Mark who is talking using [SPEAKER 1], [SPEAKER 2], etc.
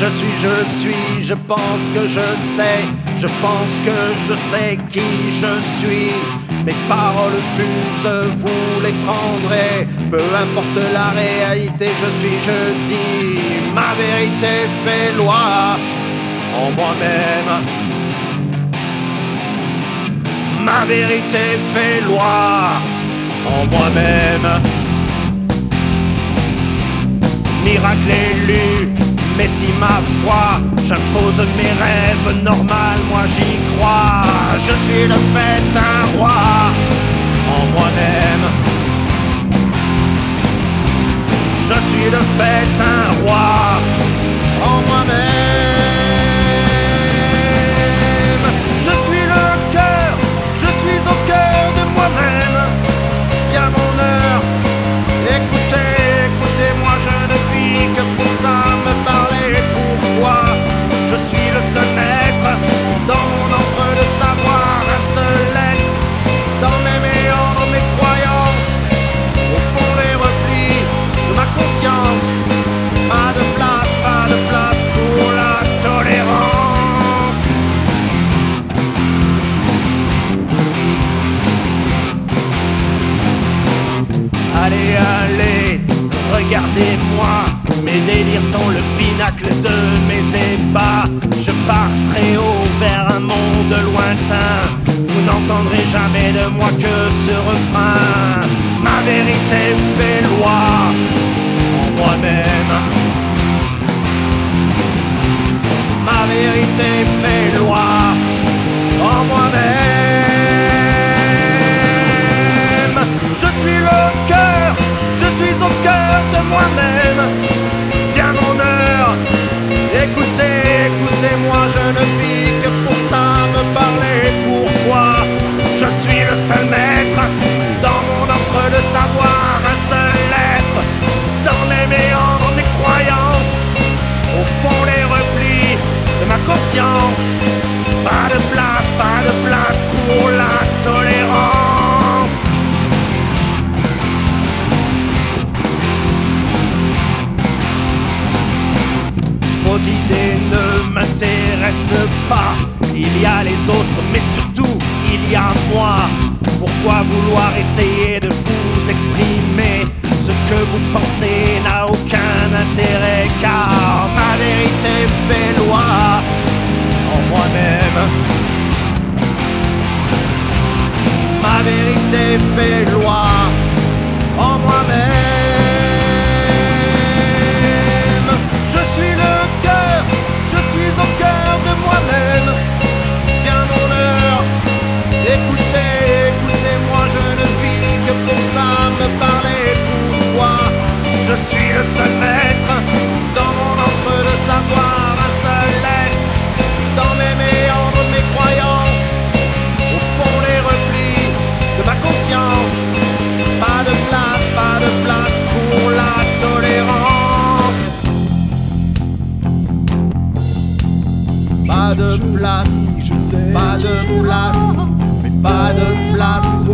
[SPEAKER 1] je pense que je pense que je sais qui je suis. Mes paroles fusent, vous les prendrez, peu importe la réalité, je dis, ma vérité fait loi en moi-même. Ma vérité fait loi en moi-même. Miracle élu, mais si ma foi, j'impose mes rêves normaux, moi j'y crois. Je suis de fait un roi en moi-même. Je suis de fait un roi en moi-même. Je suis le cœur, je suis au cœur de moi-même. Viens mon heure, écoutez-moi, je ne vis que pour ça, me parler pourquoi. Je suis le seul maître dans mon encre de savoir, un seul être dans mes méandres, mes croyances, au fond les replis de ma conscience. Pas de place pour la tolérance. Allez, regardez-moi, mes délires sont le pinacle de mes ébats. Je pars très haut vers un monde lointain. Vous n'entendrez jamais de moi que ce refrain. Ma vérité fait loi en moi-même. Ma vérité fait loi en moi-même. Je suis le cœur, je suis au cœur de moi-même. Viens mon heure, écoutez-moi, je ne vis que pour ça, me parler pourquoi. Je suis le seul maître dans mon encre de savoir, un seul être dans mes méandres, mes croyances, au fond les replis de ma conscience. Pas de place pour la tolérance. Vos idées ne m'intéressent pas. Il y a les autres, mais surtout il y a moi. Pourquoi vouloir essayer de vous exprimer? Ce que vous pensez n'a aucun intérêt, car ma vérité fait loi en moi-même. Ma vérité fait loi en moi-même. Je suis le cœur, je suis au cœur de moi-même. Viens mon heure, écoutez-moi, je ne vis que pour ça, me parler pourquoi. Je suis le seul maître dans mon encre de savoir, un seul être dans mes méandres, mes croyances, au fond les replis de ma conscience. Pas de place pour la tolérance. Pas de place, pas de place